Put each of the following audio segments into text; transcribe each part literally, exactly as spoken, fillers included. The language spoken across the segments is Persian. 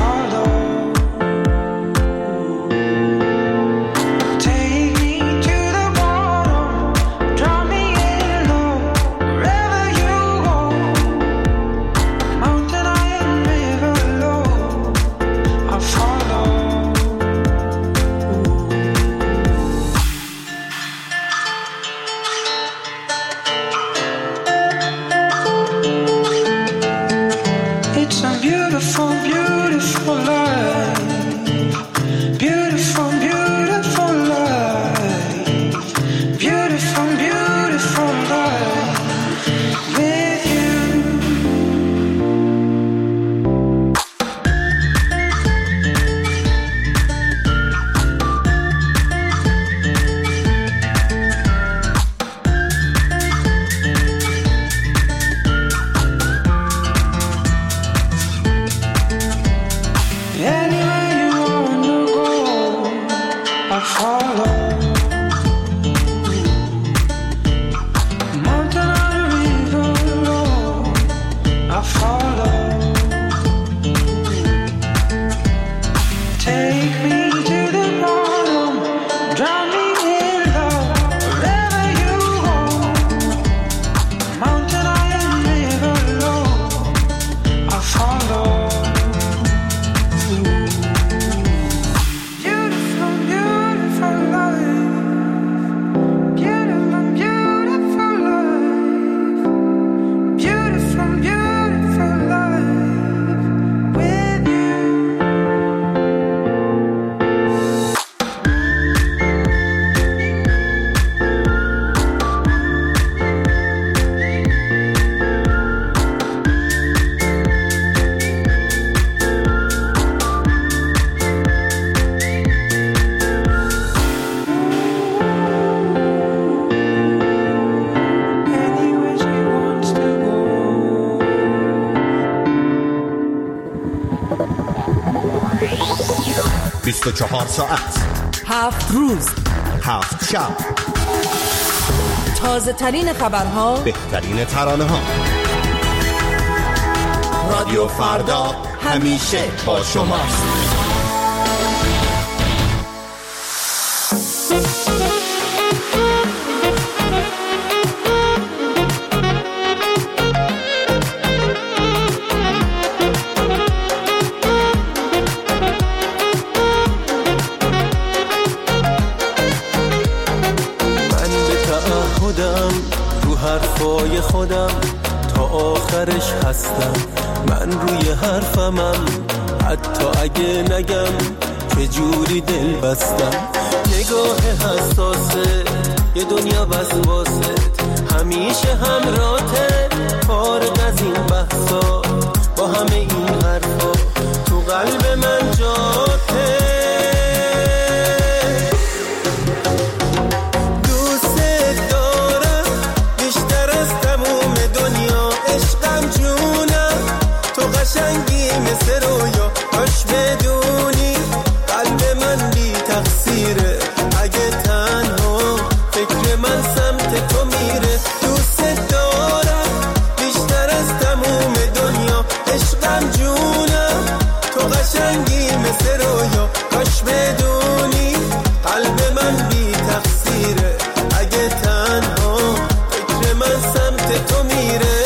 بیست و چهار ساعت، هفت روز، هفت شب، تازه ترین خبرها، بهترین ترانه ها. رادیو فردا همیشه با شماست. حرفای خودم تا آخرش هستم، من روی حرفمم حتی اگه نگم چه جوری دل بستم. نگاه حساسه یه دنیا وسواسه، همیشه همراته، فارغ از این بحثا با همه این حرفا تو قلب من جاته. قشنگی مثل رویا، کاش بدونی قلب من بی تقصیره، اگه تنها فکر من سمت تو میره. دوست دارم بیشتر از تموم دنیا، عشقم جونم، تو قشنگی مثل رویا، کاش بدونی قلب من بی تقصیره، اگه تنها فکر من سمت تو میره.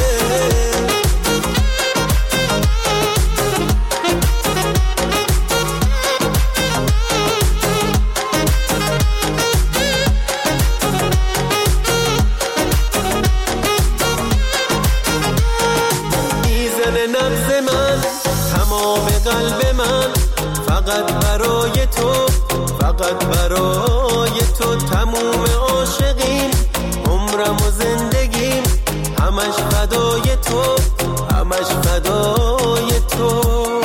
قلب من فقط برای تو، فقط برای تو، تموم عاشقیم، عمرم و زندگیم، همش فدای تو، همش فدای تو.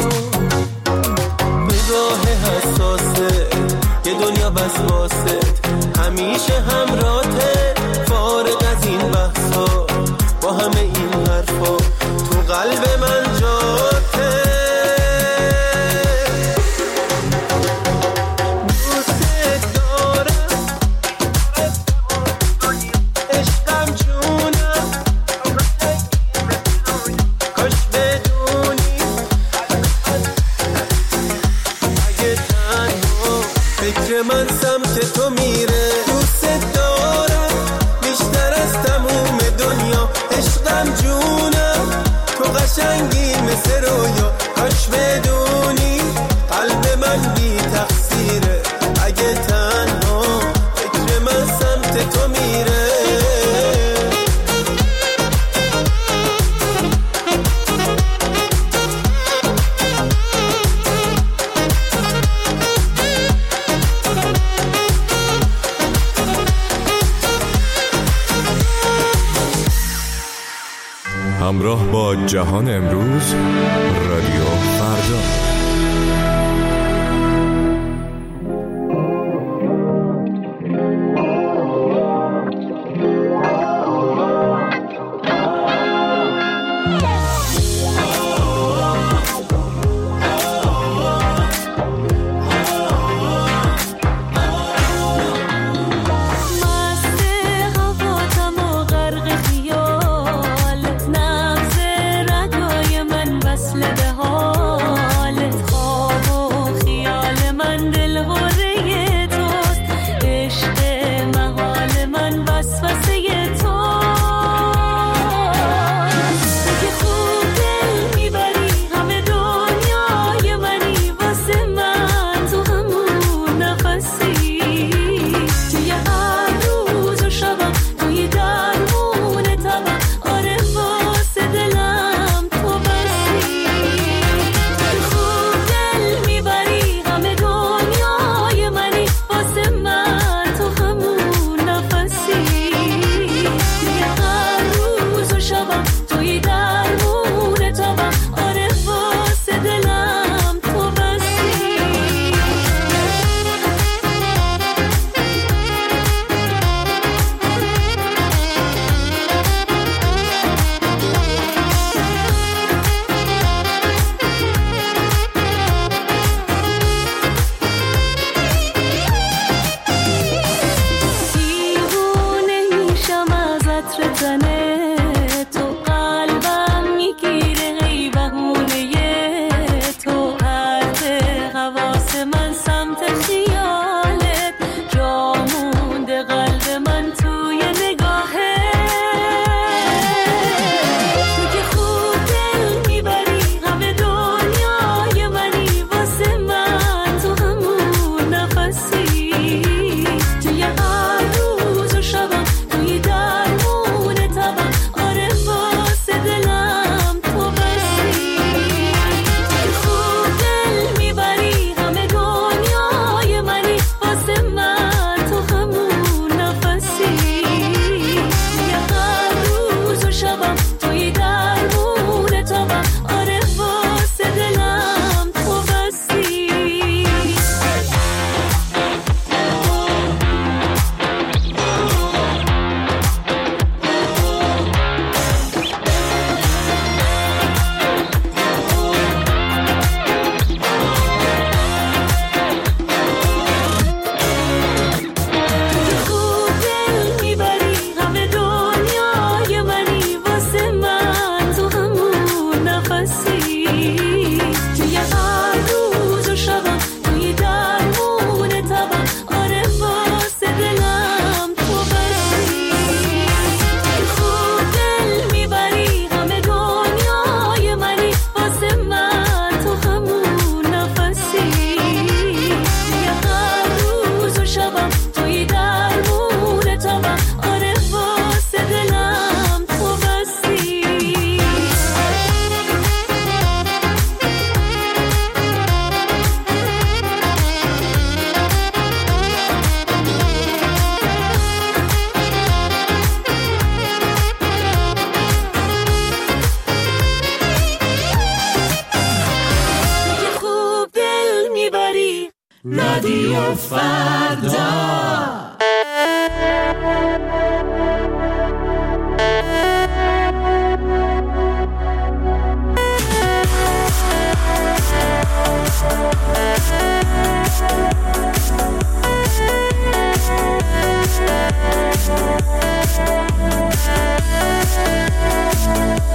نگاه حساسه یه دنیا وسواسه، همیشه همراته، فارغ از این بحثا با همه این حرفا تو قلب من جاته. من سمت تو میره. دوست دارم بیشتر از تموم دنیا، عشقم جونم تو قشنگی مثل رویا. کاش بدونی قلب من بی تقصیره، اگه تنها فکر من سمت تو میره. همراه با جهان امروز، رادیو فردا. رادیو فردا.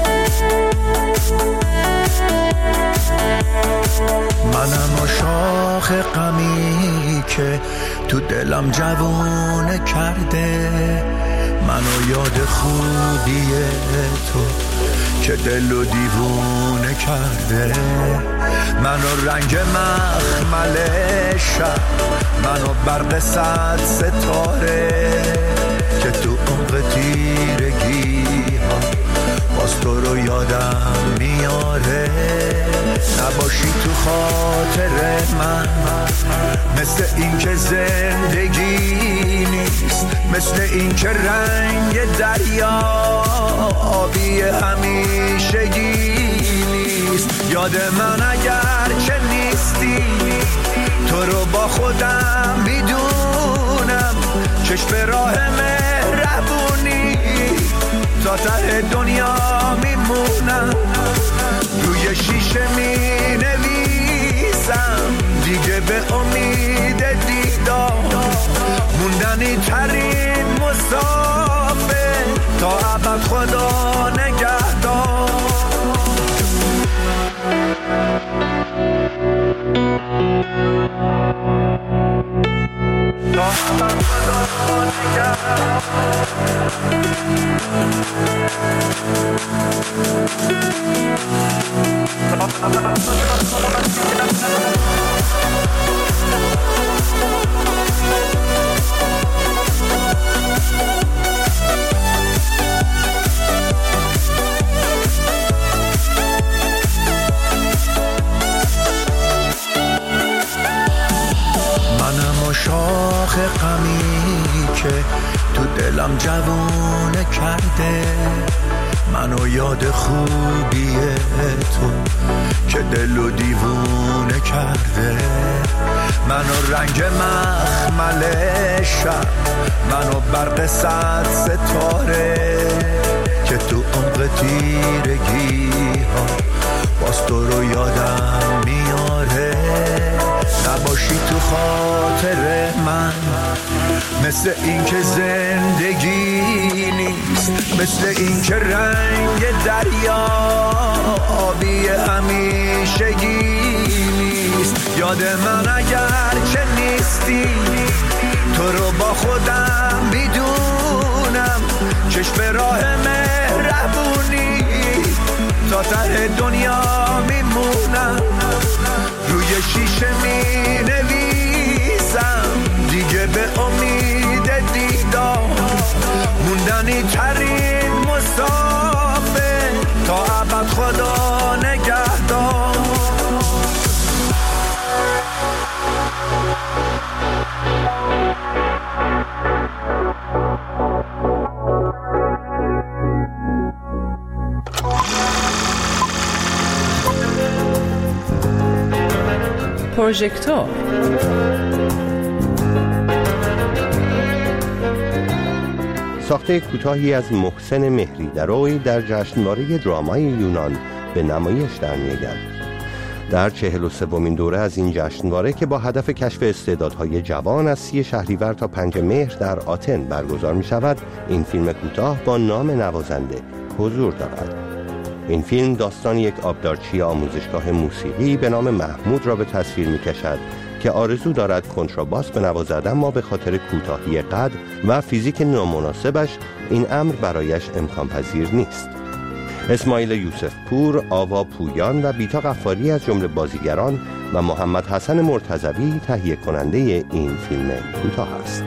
منم و شاد شاخ غمی که تو دلم جوونه کرده، منو یاد خوبی تو که دل و دیوونه کرده، منو رنگ مخمل شب، منو برق صد ستاره که تو عمق تیرگی ها باز تو رو یادم میاره. نباشی تو خاطر من مثل این که زندگی نیست، مثل این که رنگ دریا آبی همیشگی نیست. یاد من اگر چه نیستی تو رو با خودم میدونم، چشم راه مهربونی تا ته دنیا میمونم، روی شیشه می نویسم دیگه به امید دیدار، موندنی ترین مسافر تا ابد خدا نگهدار. تا ابد خدا نگهدار. منم و شاخ غمی که تو دلم جوونه کرده، منو یاد خوبی تو که دل و دیوونه کرده، منو رنگ مخمل شب، منو برق صد ستاره که تو عمق تیرگی ها باز تو رو یادم میاره. نباشی تو خاطر من مثل این که زندگی نیست، مثل این که رنگ دریا آبی همیشگی نیست. یاد من اگر چه نیستی تو رو با خودم میدونم، چشم راه مهربونی تا ته دنیا میمونم، روی شیشه می نویسم دیگه به امید دیدار، موندنی ترین مسافر تا ابد خدا نگهدار. پروژکتور ساخته کوتاهی از محسن مهری دروی در جشنواره درامای یونان به نمایش در می‌آید. در چهل و سومین دوره از این جشنواره که با هدف کشف استعدادهای جوان از سی شهریور تا پنج مهر در آتن برگزار می شود، این فیلم کوتاه با نام نوازنده حضور دارد. این فیلم داستان یک آبدارچی آموزشگاه موسیقی به نام محمود را به تصویر می کشد که آرزو دارد کنتراباس بنوازد، اما به خاطر کوتاهی قد و فیزیک نامناسبش این امر برایش امکان پذیر نیست. اسماعیل یوسف پور، آوا پویان و بیتا غفاری از جمله بازیگران و محمد حسن مرتضوی تهیه کننده این فیلم کوتاه است.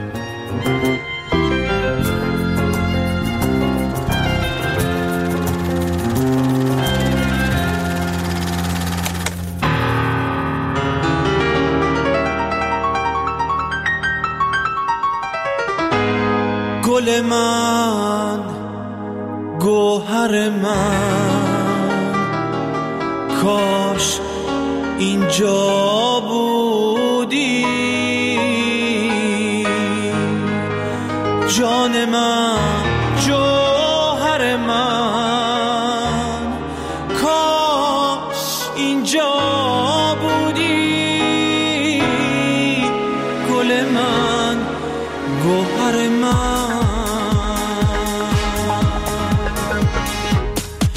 گل من، گوهر من، کاش اینجا بودی، جان من، جوهر من، کاش اینجا بودی، گل من، گوهر من،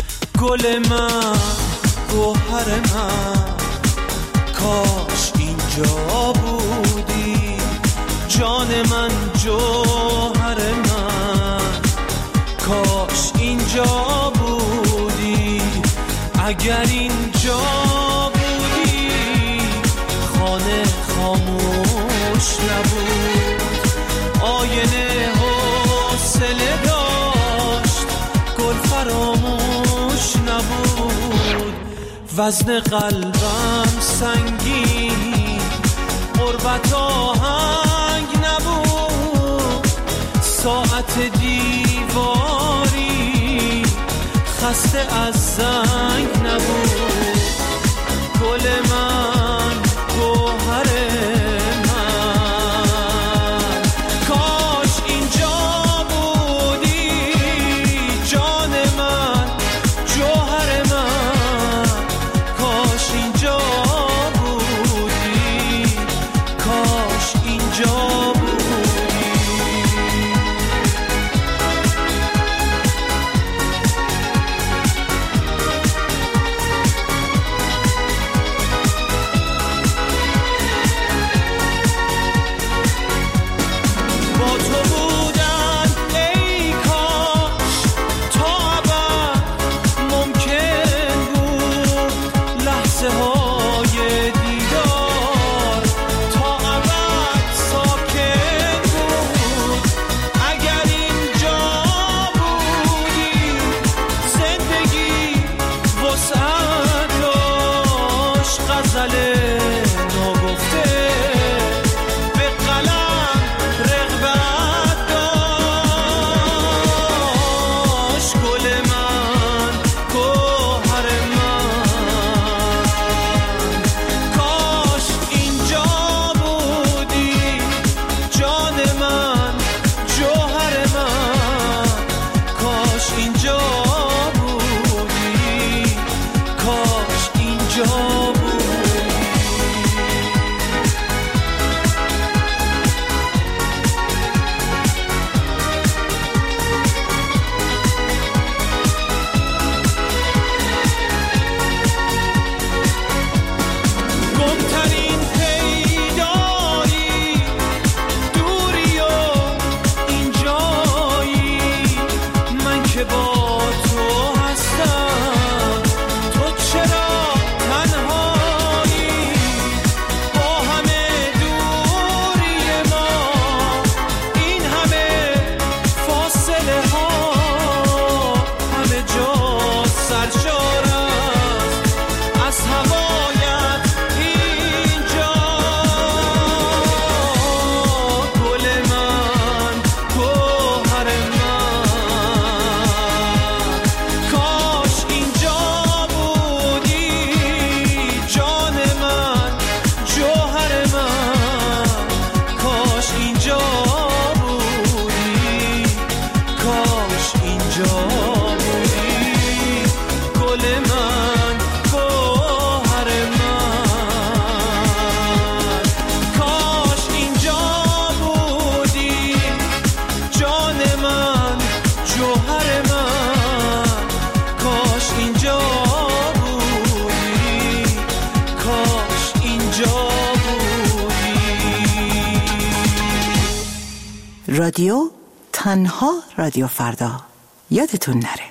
گل من، گوهر من، کاش اینجا اینجا بودی، جان من جوهر من، کاش اینجا بودی. اگر اینجا بودی خانه خاموش نبود، آینه حوصله داشت گل فراموش نبود. وزن قلبم سنگین، غربت آهنگ نبود، ساعت دیواری خسته از زنگ نبود. گل من گوهر من، کاش اینجا بودی، جان من جوهر من، کاش اینجا بودی، کاش اینجا رادیو تنها رادیو فردا، یادتون نره.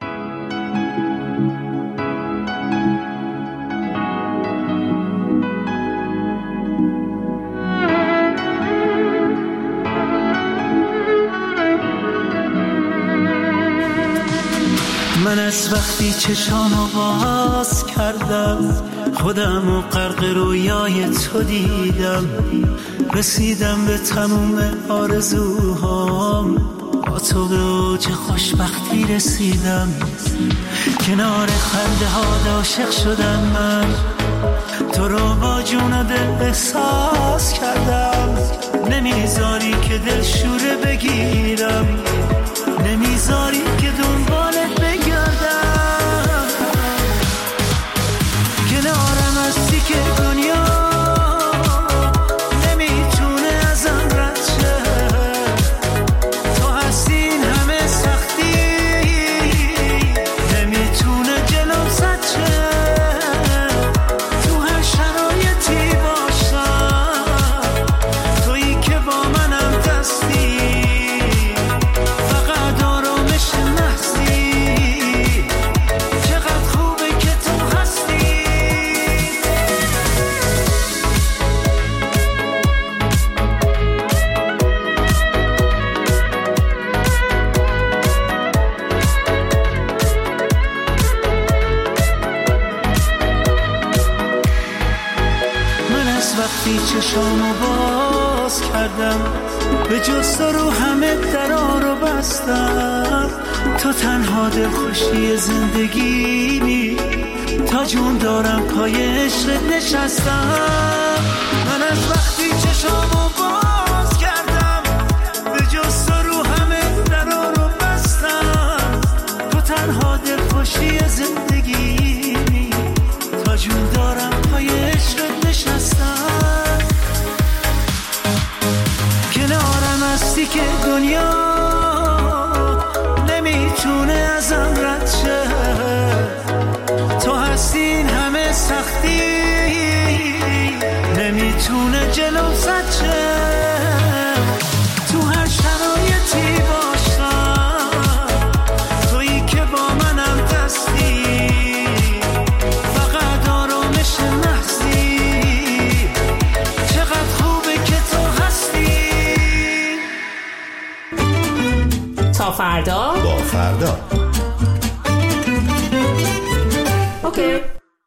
من از وقتی چشامو باز کردم خودمو غرق رویای تو دیدم، رسیدم به تموم آرزوهام، با تو به اوج خوشبختی رسیدم، کنار خنده ها عاشق شدم من، تو رو با جون و دل احساس کردم، نمیذاری که دل شوره بگیرم، نمیذاری که دنبالت بگردم، کنارم هستی که دنیا نمیتونه ازم رد شه، تو هستی این همه سختی نمیتونه جلوم زد شه، تو هر شرایطی باشم از وقتی چشامو باز کردم به جز تو رو همه درا رو بستم، تو تنها دلخوشی زندگی، تا جون دارم پای عشقت نشستم. من از وقتی چشامو باز کردم به جز تو رو همه درا رو بستم، تو تنها دلخوشی زندگی، تا جون دارم پای عشقت نشستم. کنارم هستی که دنیا نمیتونه ازم رد شه، تو هستی این همه سختی نمیتونه جلو زد شه. تو هر شرایطی باشم تویی که با منم دستی، فقط آرامش محضی، چقدر خوبه که تو هستی. تا فردا با فردا. اوکی.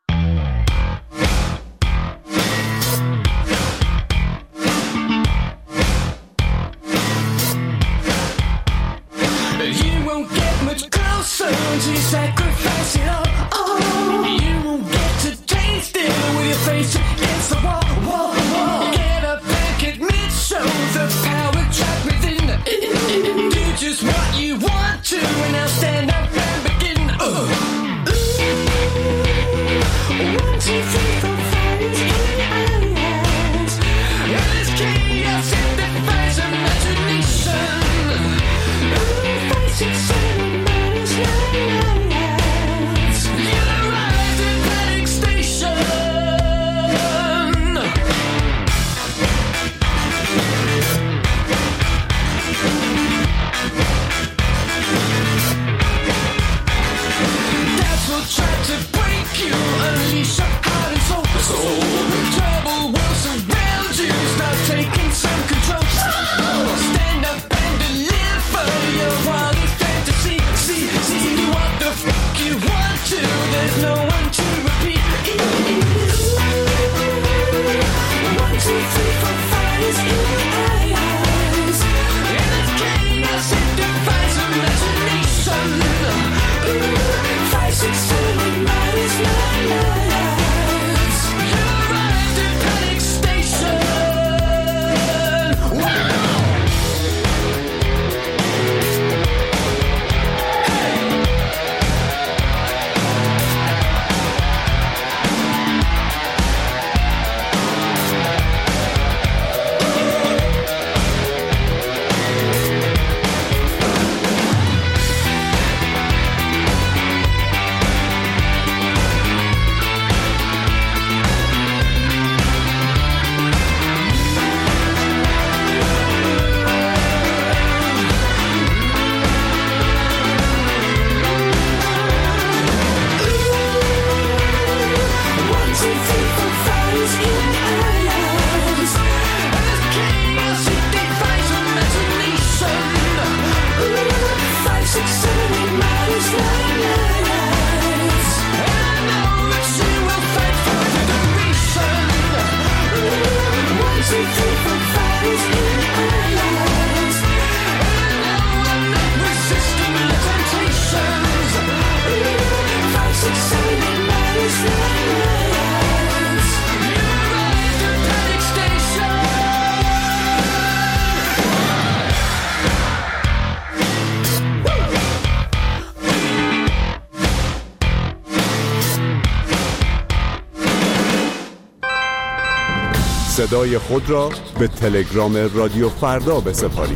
صدای خود را به تلگرام رادیو فردا بسپارید.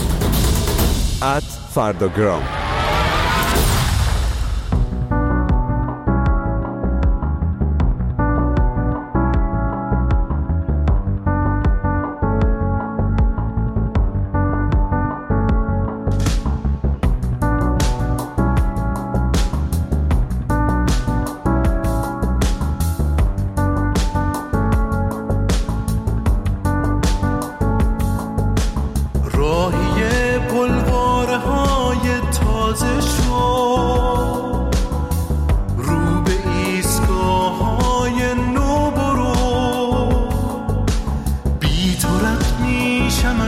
ات فرداگرام.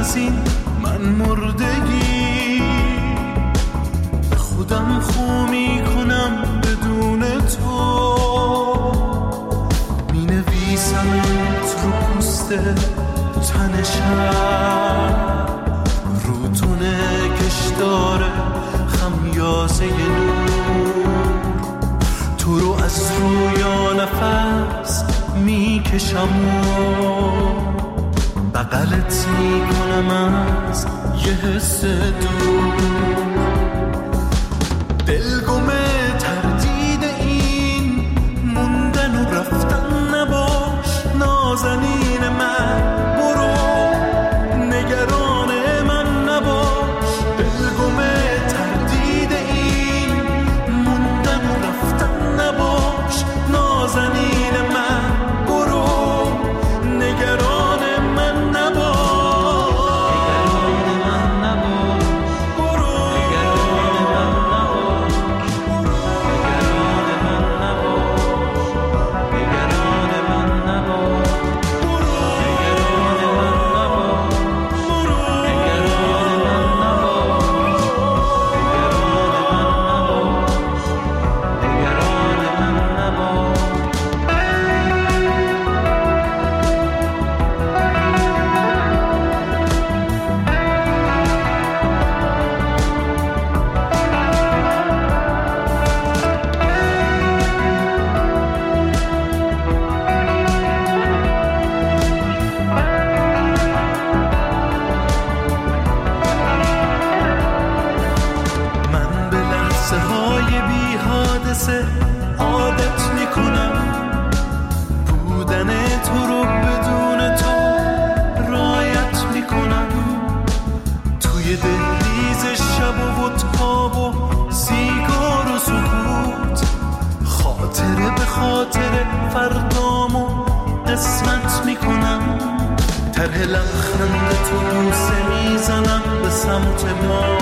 از این من مردگی، به خودم خو میکنم بدون تو، می نویسمت رو پوست تنشم، رو تونه کشدار خمیازه نور، تو رو از رویا نفس میکشم و بغلت میکنم از یه حس دور، دلگمه تردید این موندن و رفتن نباش، نازنین من برو، نگران من نباش، دلگمه تردید این موندن و رفتن نباش، نازنین من برو، نگران من نباش، عادت میکنم بودن تو رو بدون تو رایت میکنم، توی دهلیز شب و ودکا و سیگار و سکوت، خاطره به خاطره فردامو قسمت میکنم، طرح لبخند تو بوسه میزنم به سمت ما،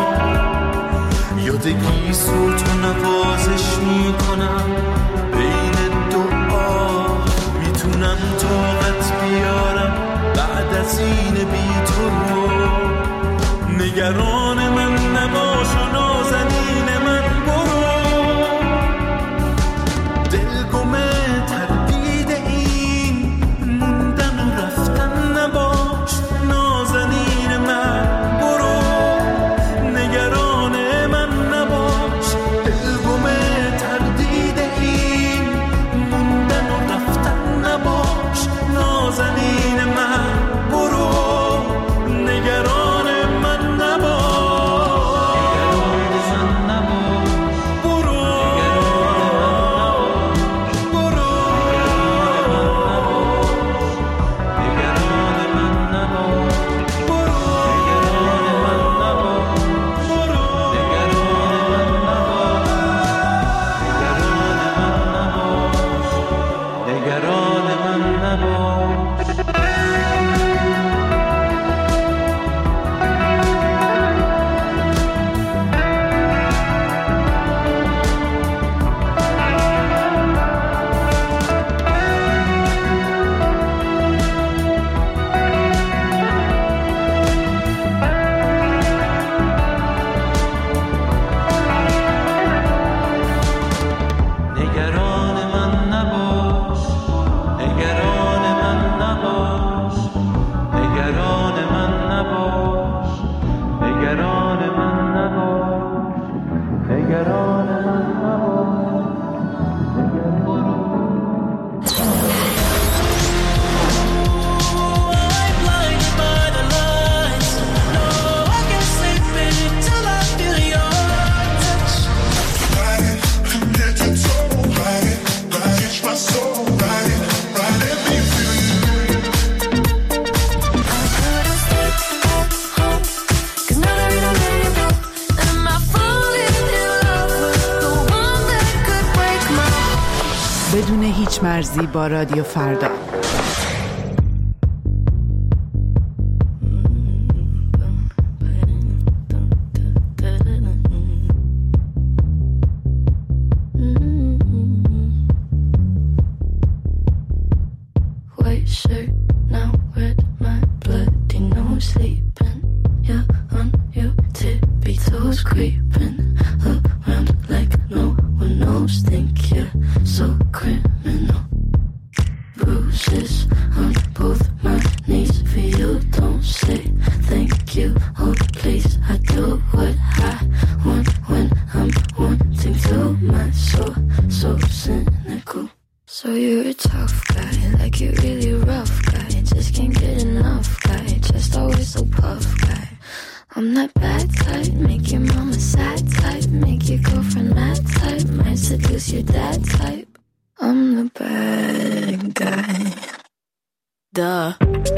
یادگی صوت و نوازش میکنم بین دعا، میتونم طاقت بیارم بعد از این بی تو رو، نگران من نباش و نازنین من برو، دلگمه تردید این موندن و رفتن نباش، نازنین من برو، نگران زنین من برو، نگران من بدون هیچ مرزی با رادیو فردا. White shirt now with my bloody no sleep. Duh.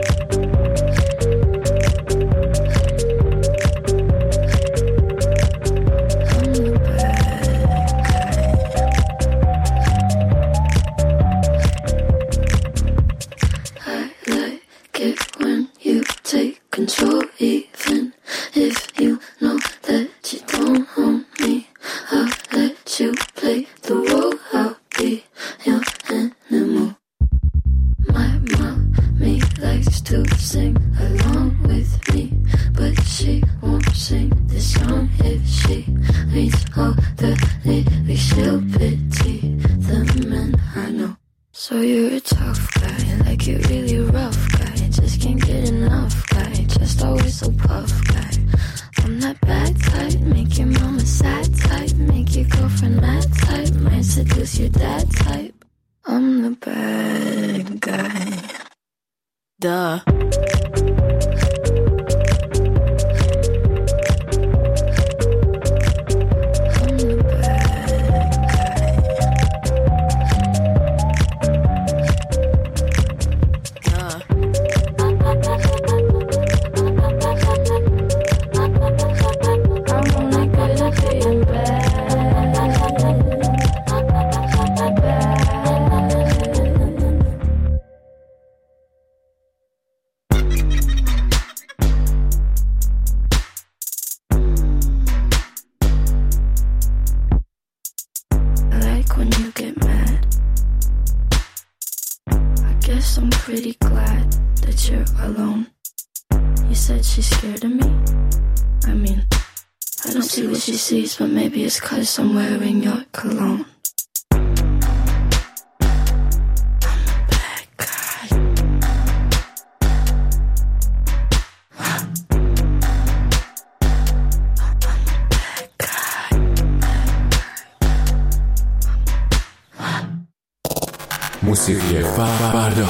Control, even if you know that you don't own me. I'll let you play the role. I'll be your animal. My mommy likes to sing along with me, but she won't sing this song if she reads all the lyrics. She'll pity the men I know. So you're a tough guy, like you're really rough guy. Just can't get enough guy, just always so puff guy. I'm that bad type, make your mama sad type, make your girlfriend mad type, might seduce your dad type. I'm the bad guy. Duh. I'm pretty glad that you're alone. You said she's scared of me. I mean, I don't see what she sees, but maybe it's 'cause I'm wearing your cologne. موسیقی فردا.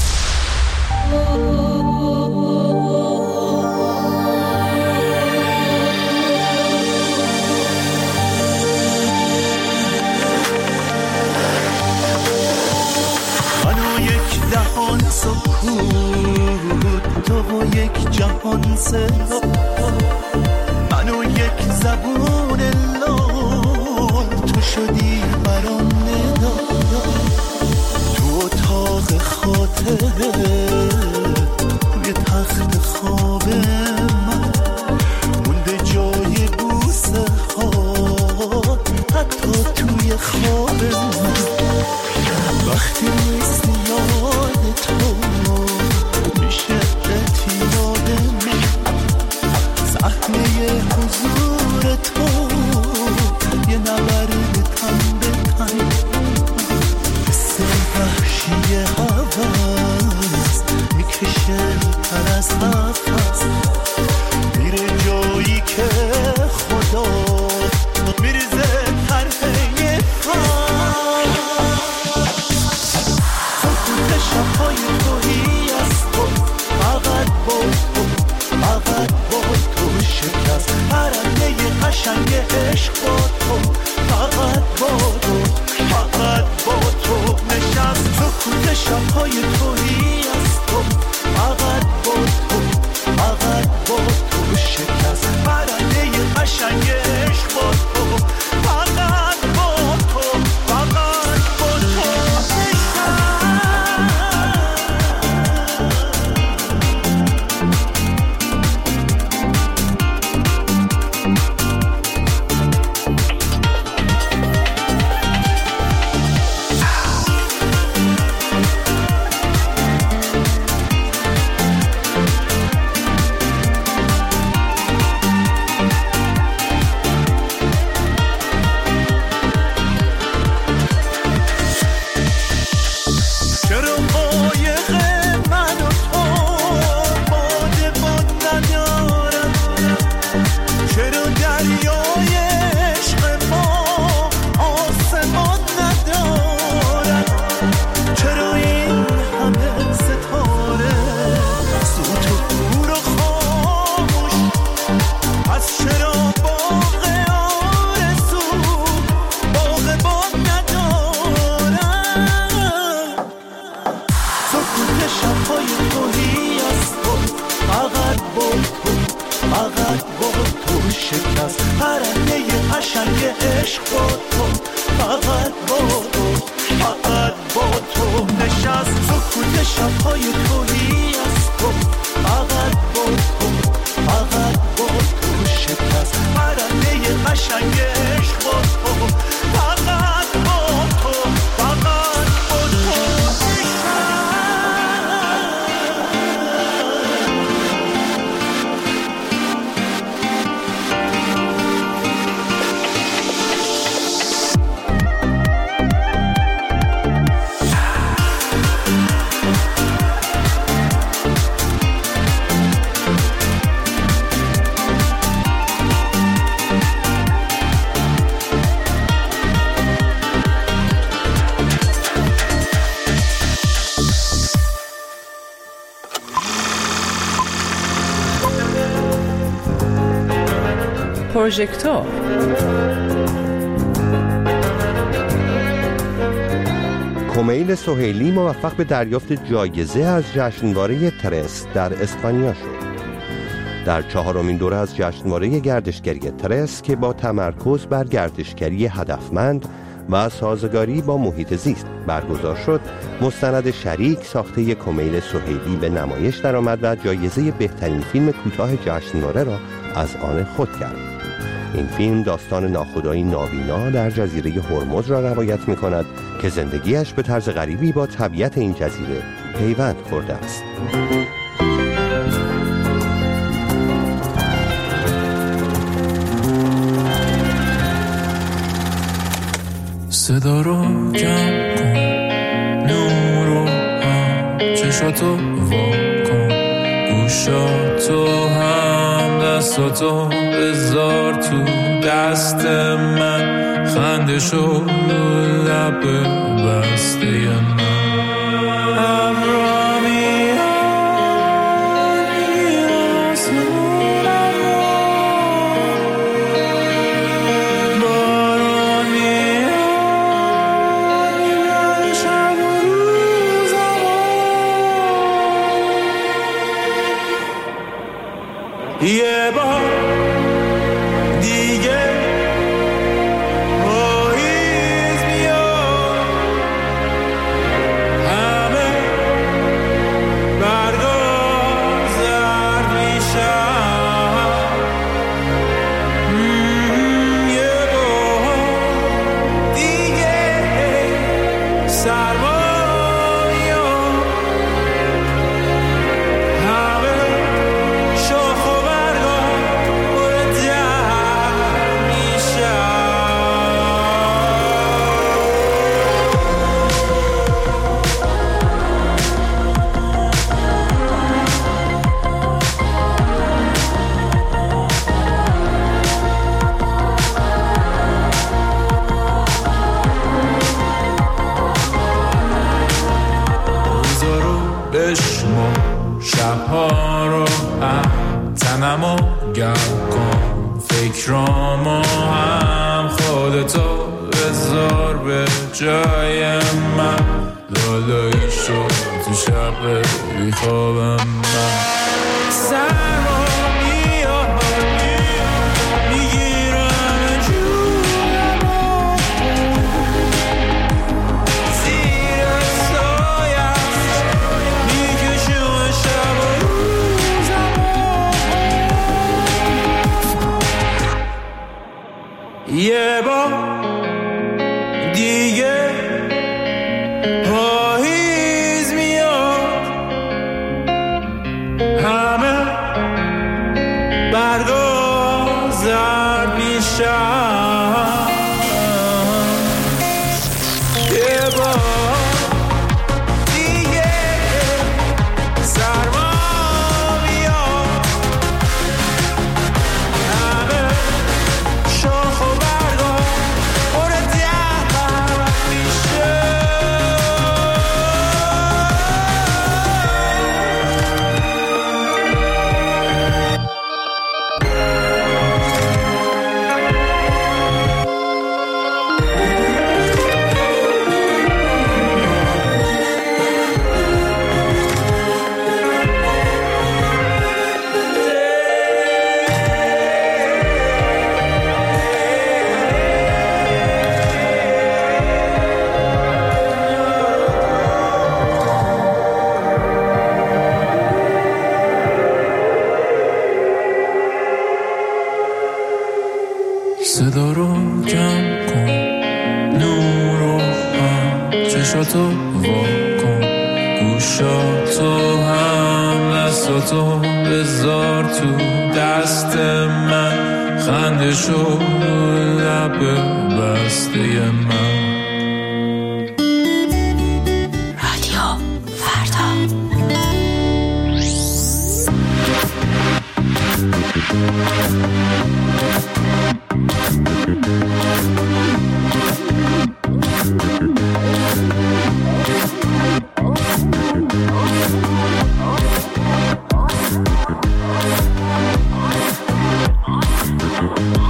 منو یک دهان سکوت، تو و یک جهان صدا، منو یک زبون لال، تو شدی برام ندا. اتاق خاطره روی تخت خواب من مونده جای بوسه ها، حتی توی خواب من. وقتی نیست یاد تو میشه اعتیاد من، صحنه حضور تو یه نبرد تن به تن، یه حواس میکشه پر از نفس، میره جایی که خدا میریزه طرحه سکوت شبهای توهی از تو، فقط با تو، فقط با تو شکست پرنده قشنگ عشق با تو، فقط با تو، فقط با تو نشست. سکوت شبهای توهی از تو، فقط با تو، فقط پروژکتور. کمیل سهیلی موفق به دریافت جایزه از جشنواره ترس در اسپانیا شد. در چهارمین دوره از جشنواره گردشگری ترس که با تمرکز بر گردشگری هدفمند و سازگاری با محیط زیست برگزار شد، مستند شریک ساخته کمیل سهیلی به نمایش درآمد و جایزه بهترین فیلم کوتاه جشنواره را از آن خود کرد. این فیلم داستان ناخدایی نابینا در جزیره هرمز را روایت می‌کند که زندگیش به طرز غریبی با طبیعت این جزیره پیوند خورده است. صدا رو کم کن، نور رو هم، چشاتو وا کن، گوشاتو هم، دستاتو بذار تو دست من، خندشو لب بسته من. یه بار دیگه پاییز میاد، همه برگا زرد میشن. یه بار دیگه سرما میاد، همه شاخ و برگا پر جمع میشن. روزا رو بشمو، شبها رو هم، تنمو گرم کن، فکرامو هم، خودتو بذار به جای من، لالایی شد تو شب بیخوابم من. سرما میاد میگیرم جونمو، زیر سایت میکشم شب و روزمو. یه بار دیگه پاییز میاد، همه برگا زرد میشن. یه بار دیگه سرما میاد، همه شاخ و برگا پر جمع میشه. صدا رو کم کن، نور رو هم، چشاتو وا کن، گوشاتو هم، دستاتو بذار تو دست من، خندشو لب بسته من. رادیو فردا. Oh,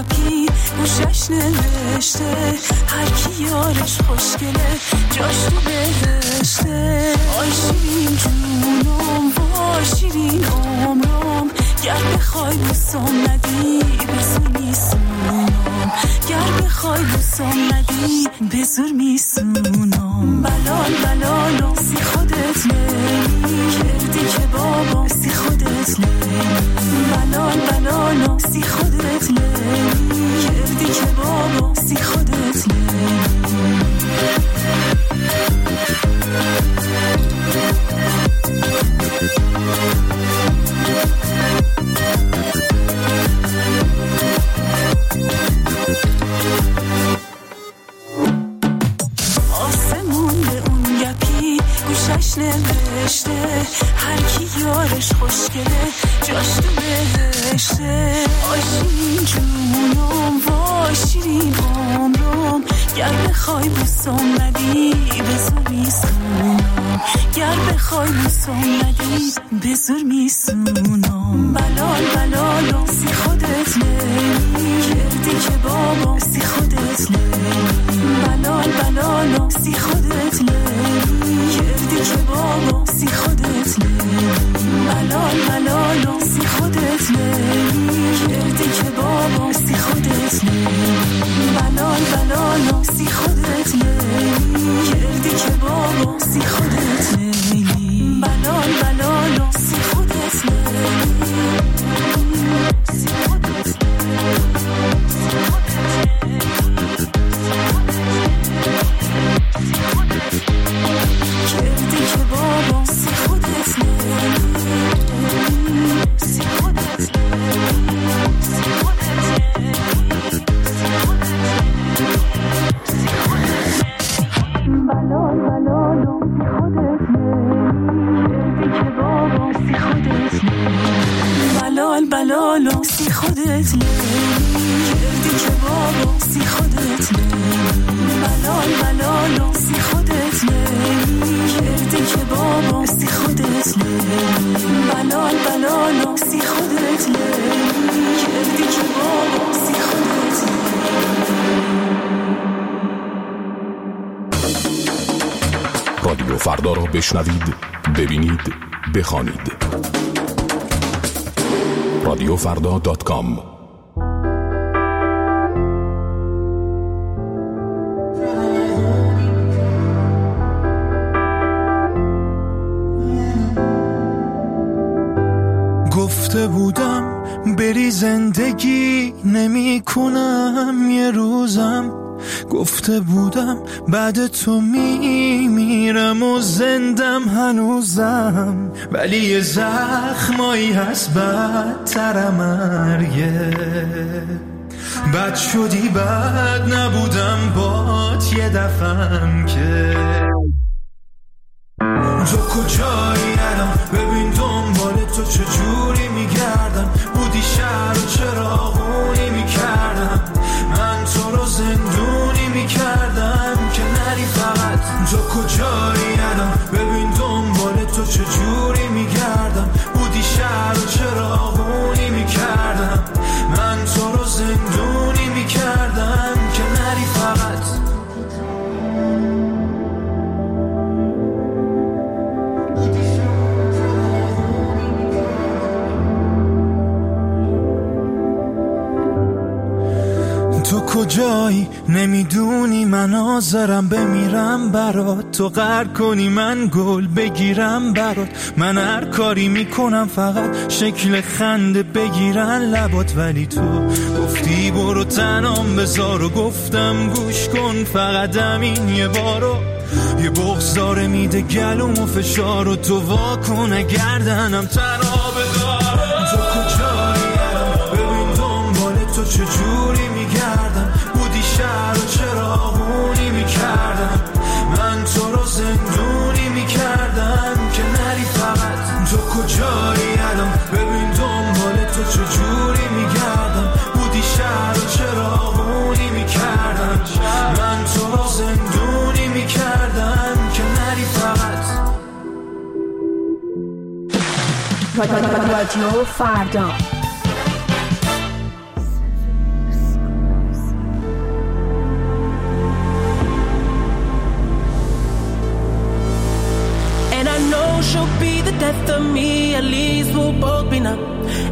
یکی گوشش نوشته هر کی یارش خوشگله جاش تو بهشته. آی شیرین جونم وای شیرین عمرم گر بخوای بوسم ندی بزور میسونم گر بخوای بوسم ندی بزور میسونم. بلال بلال سی خودت لیلی کردی که بابا سی خودت لیلی. بلال بلال سی خودت لیلی کردی که بابا سی خودت لیلی. آسمون به اون یکی گوشش نوشته هر کی یارش خوشگله جاش تو بهشته. آی شیرین جونم وای شیرین عمرم گر بخوای بوسم ندی بزور میسونم گر بخوای بوسم ندی بزور میسونم. بلال بلال سی خودت لیلی کردی که بابا سی خودت لیلی. بلال بلال سی خودت لیلی کردی که بابا سی خودت لیلی. بلال بلال سی خودت لیلی کردی که بابا سی خودت لیلی. بلال بلال سی خودت لیلی کردی که بابا سی خودت لیلی. بلال بلال سی خودت لیلی سی خودت کردی که بابا سی خودت لیلی سی خودت سی بلال بلال سی خودت لیلی کردی که بابا سی خودت لیلی. بلال بلال سی خودت لیلی کردی که بابا سی خودت لیلی. بلال بلال سی خودت لیلی کردی که بابا سی خودت لیلی. بلال بلال سی خودت لیلی کردی که بابا سی خودت لیلی. رادیو فردا را بشنوید، ببینید، بخوانید. رادیو فردا دات کام. گفته بودم بری زندگی نمی کنم یه روزم. گفته بودم بعد تو می میرم و زندم هنوزم. ولی یه زخمایی هست بدتر مرگه. بد شدی بد نبودم بات یه دفعم که. تو کجایی الان ببین دنبال تو چجوری میگردم. بودی شهر و چراغونی میکردم. من تو رو زندونی میکردم که نری فقط. تو کجایی الان ببین دنبال تو چجوری میگردم. بودی شهر و چراغونی میکردم. من تو رو زندونی میکردم که نری فقط. تو کجایی نمیدونی من حاضرم بمیرم برات. تو قهر کنی من گل بگیرم برات. من هر کاری میکنم فقط شکل خنده بگیرن لبات. ولی تو گفتی برو تنام بذار و گفتم گوش کن فقط همین یه بارو. یه بغض داره میده گلوم و فشار و تو واکن گردنم تنها بدار. تو کجایی الان ببین دنبال تو چجوری میگردم. بودی شهر و چراغونی میکردم. من تو رو زندونی میکردم که نری فقط. تو کجایی الان ببین دنبال تو چجوری میگردم. بودی شهر و چراغونی میکردم. من تو رو زندونی میکردم که نری فقط. رادیو فردا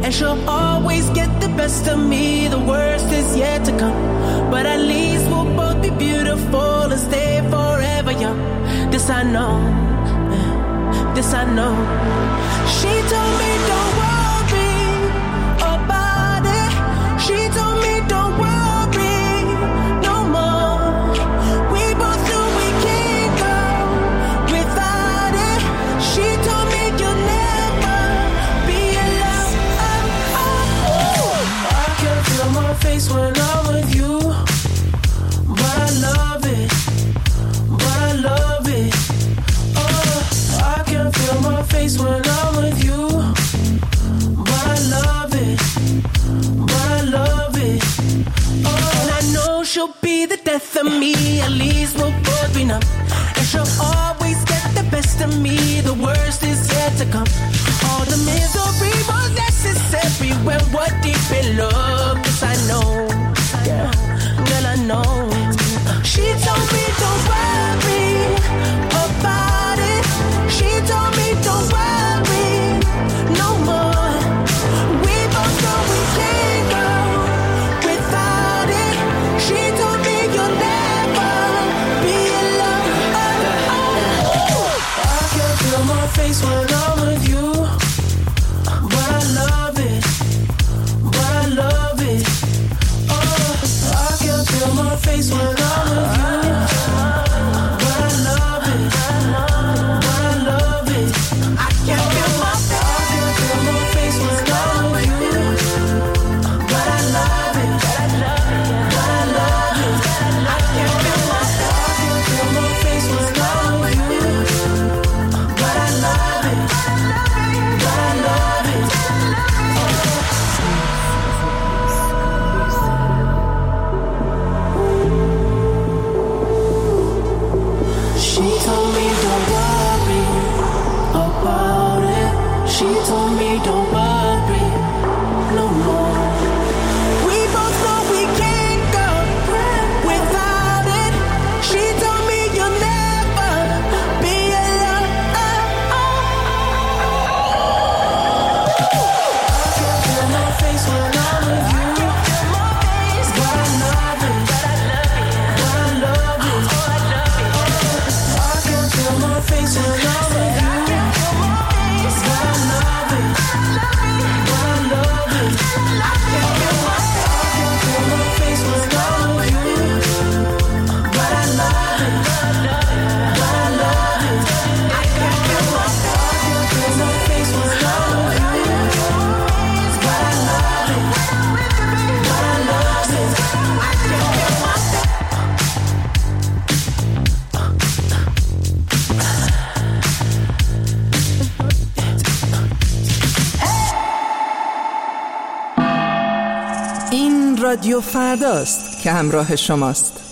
and she'll always get the best of me. The worst is yet to come, but at least we'll both be beautiful and stay forever young. This I know, this I know. She told me don't worry about it. She told me don't worry no more. We both knew we can't go without it. She told me you'll never be alone. Oh, oh, oh. I can feel my face when I'm with you, but I love it, but I love it. Oh, I can feel my face when I'm with you, but I love it, but I love it. Oh, and I know she'll be the death of me. At least we'll both be numb, and she'll always get the best of me. The worst is yet to come. All the misery was necessary when we're deep in love. Yes, I know, yeah, girl, I know. She told me don't worry about it. She told me don't worry no more. We both know we can't go without it. She told me you'll never be alone. I can feel my face when I'm with you, but I love it, but I love it. Oh, I can feel my face when I'm with you, but I love it, but I love it. I can feel my face, I can feel my face when I'm with you, but I love it, but I love it. I can feel my face, I can feel my face when I'm with you, but I love it, but I love it. She told me don't worry about it. She told me don't worry no more. We both know we can't go without it. She told me you'll never be alone. I can feel my face when I'm with you, but I love it, but I love it. I can feel my face when I'm with you, but I love it, but I love it. I can feel my, I can feel my face when I'm with you, but I love it, but I love it. I can feel my, I can feel my face when I'm with you, but I love it, but I love it. I can feel my. این رادیو فرداست که همراه شماست.